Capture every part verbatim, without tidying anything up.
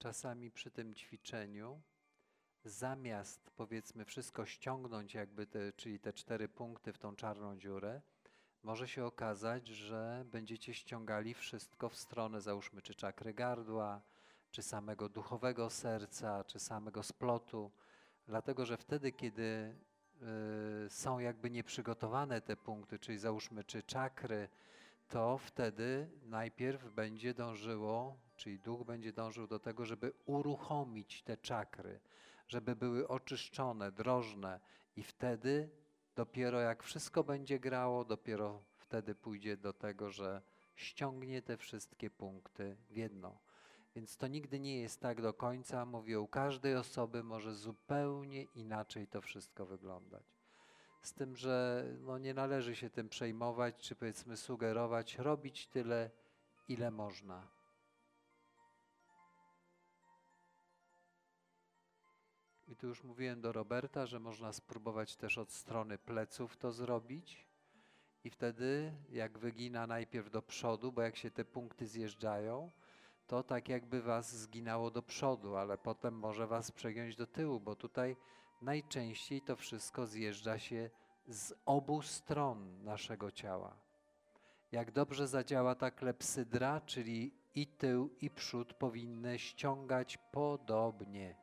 czasami przy tym ćwiczeniu, zamiast powiedzmy wszystko ściągnąć jakby, te, czyli te cztery punkty w tą czarną dziurę, może się okazać, że będziecie ściągali wszystko w stronę, załóżmy, czy czakry gardła, czy samego duchowego serca, czy samego splotu. Dlatego, że wtedy, kiedy y, są jakby nieprzygotowane te punkty, czyli załóżmy, czy czakry, to wtedy najpierw będzie dążyło, czyli duch będzie dążył do tego, żeby uruchomić te czakry, żeby były oczyszczone, drożne i wtedy dopiero jak wszystko będzie grało, dopiero wtedy pójdzie do tego, że ściągnie te wszystkie punkty w jedno. Więc to nigdy nie jest tak do końca, mówię, u każdej osoby może zupełnie inaczej to wszystko wyglądać. Z tym, że no nie należy się tym przejmować, czy powiedzmy sugerować, robić tyle, ile można. I tu już mówiłem do Roberta, że można spróbować też od strony pleców to zrobić i wtedy jak wygina najpierw do przodu, bo jak się te punkty zjeżdżają, to tak jakby was zginało do przodu, ale potem może was przegiąć do tyłu, bo tutaj najczęściej to wszystko zjeżdża się z obu stron naszego ciała. Jak dobrze zadziała ta klepsydra, czyli i tył, i przód powinny ściągać podobnie.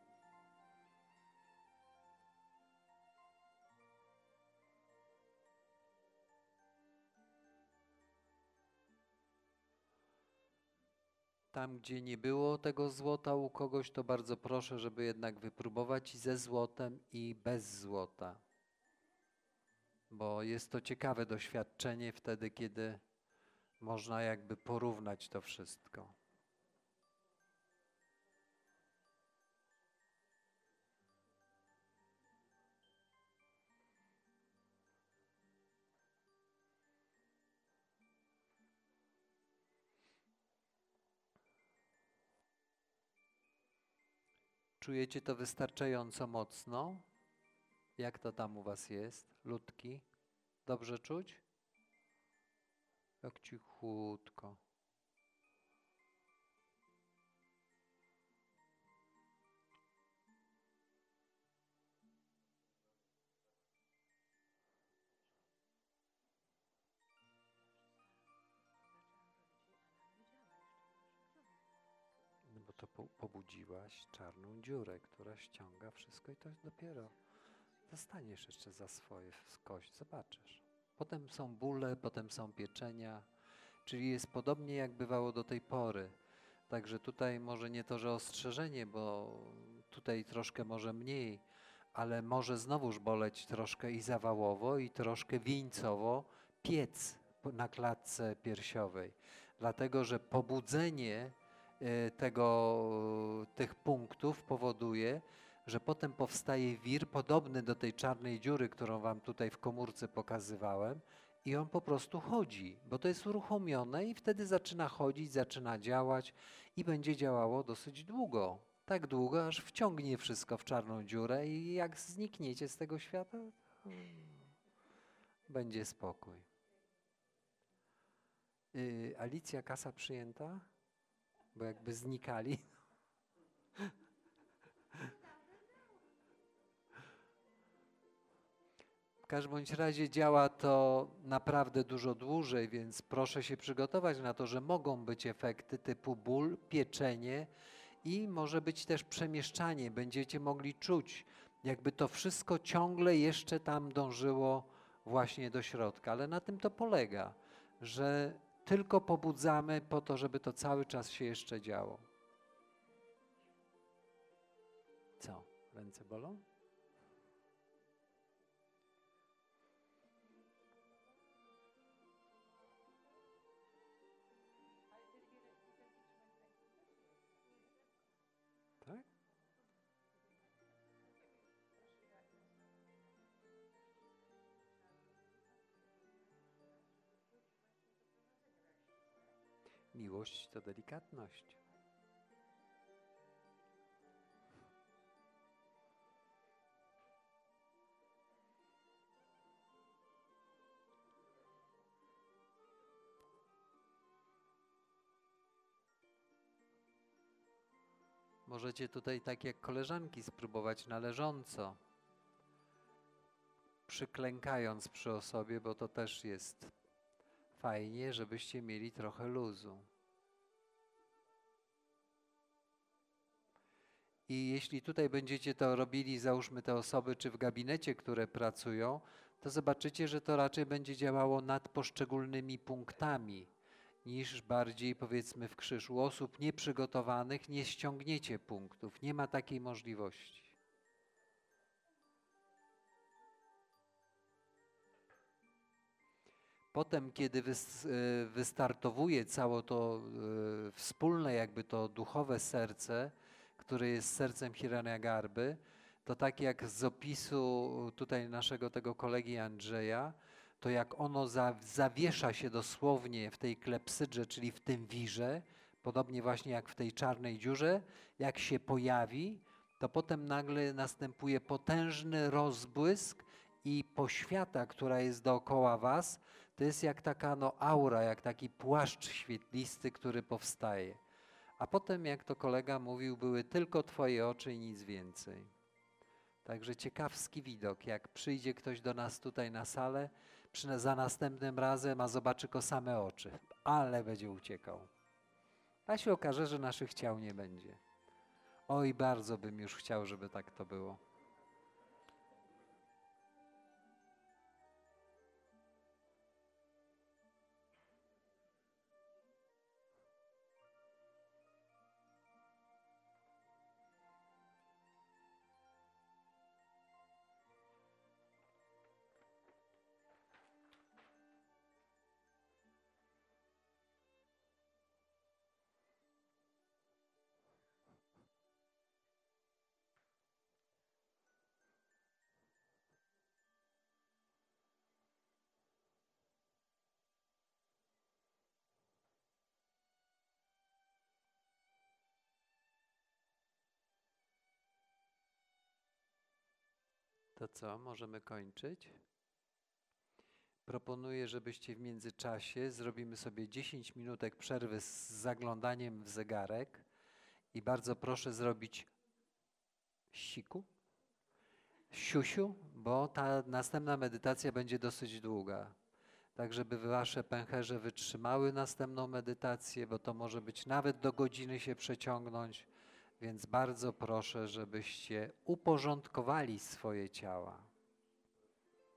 Tam, gdzie nie było tego złota u kogoś, to bardzo proszę, żeby jednak wypróbować i ze złotem, i bez złota. Bo jest to ciekawe doświadczenie wtedy, kiedy można jakby porównać to wszystko. Czujecie to wystarczająco mocno? Jak to tam u was jest? Ludki? Dobrze czuć? Jak cichutko. No bo to po, pobudziłaś czarną dziurę, która ściąga wszystko i to dopiero dostaniesz jeszcze za swoje w kość, zobaczysz. Potem są bóle, potem są pieczenia, czyli jest podobnie jak bywało do tej pory. Także tutaj może nie to, że ostrzeżenie, bo tutaj troszkę może mniej, ale może znowuż boleć troszkę i zawałowo, i troszkę wieńcowo piec na klatce piersiowej. Dlatego, że pobudzenie tego, tych punktów powoduje, że potem powstaje wir podobny do tej czarnej dziury, którą wam tutaj w komórce pokazywałem, i on po prostu chodzi, bo to jest uruchomione i wtedy zaczyna chodzić, zaczyna działać i będzie działało dosyć długo. Tak długo, aż wciągnie wszystko w czarną dziurę i jak znikniecie z tego świata, będzie spokój. Yy, Alicja, kasa przyjęta? Bo jakby znikali. W każdym bądź razie działa to naprawdę dużo dłużej, więc proszę się przygotować na to, że mogą być efekty typu ból, pieczenie i może być też przemieszczanie. Będziecie mogli czuć, jakby to wszystko ciągle jeszcze tam dążyło właśnie do środka. Ale na tym to polega, że tylko pobudzamy po to, żeby to cały czas się jeszcze działo. Co? Ręce bolą? Tak? Miłość to delikatność. możecie tutaj tak jak koleżanki spróbować na leżąco, przyklękając przy osobie, bo to też jest fajnie, żebyście mieli trochę luzu. I jeśli tutaj będziecie to robili, załóżmy te osoby, czy w gabinecie, które pracują, to zobaczycie, że to raczej będzie działało nad poszczególnymi punktami, niż bardziej powiedzmy w krzyż. U osób nieprzygotowanych nie ściągniecie punktów, nie ma takiej możliwości. Potem, kiedy wystartowuje całe to wspólne jakby to duchowe serce, które jest sercem Hiraniagarby, to tak jak z opisu tutaj naszego tego kolegi Andrzeja, to jak ono za, zawiesza się dosłownie w tej klepsydrze, czyli w tym wirze, podobnie właśnie jak w tej czarnej dziurze, jak się pojawi, to potem nagle następuje potężny rozbłysk i poświata, która jest dookoła was, to jest jak taka no, aura, jak taki płaszcz świetlisty, który powstaje. A potem, jak to kolega mówił, były tylko twoje oczy i nic więcej. Także ciekawski widok, jak przyjdzie ktoś do nas tutaj na salę, przy, za następnym razem, a zobaczy tylko same oczy, ale będzie uciekał. A się okaże, że naszych ciał nie będzie. Oj, bardzo bym już chciał, żeby tak to było. To co, możemy kończyć? Proponuję, żebyście w międzyczasie zrobimy sobie dziesięć minutek przerwy z zaglądaniem w zegarek i bardzo proszę zrobić siku, siusiu, bo ta następna medytacja będzie dosyć długa. Tak, żeby wasze pęcherze wytrzymały następną medytację, bo to może być nawet do godziny się przeciągnąć, więc bardzo proszę, żebyście uporządkowali swoje ciała.